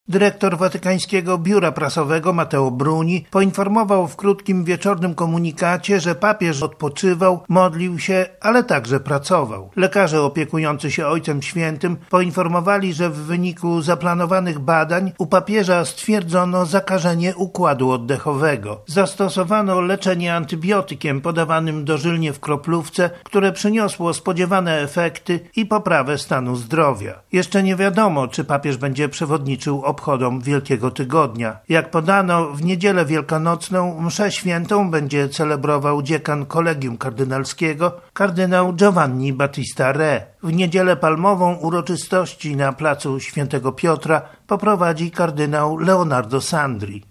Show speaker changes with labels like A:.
A: Dyrektor Watykańskiego Biura Prasowego Matteo Bruni poinformował w krótkim wieczornym komunikacie, że papież odpoczywał, modlił się, ale także pracował. Lekarze opiekujący się Ojcem Świętym poinformowali, że w wyniku zaplanowanych badań u papieża stwierdzono zakażenie układu oddechowego. Zastosowano leczenie antybiotykiem podawanym dożylnie w kroplówce, które przyniosło spodziewane efekty i poprawę stanu zdrowia. Jeszcze nie wiadomo, czy papież będzie przewodniczył obchodom Wielkiego Tygodnia. Jak podano, w niedzielę wielkanocną mszę świętą będzie celebrował dziekan Kolegium Kardynalskiego, kardynał Giovanni Battista Re. W niedzielę palmową uroczystości na placu Świętego Piotra poprowadzi kardynał Leonardo Sandri.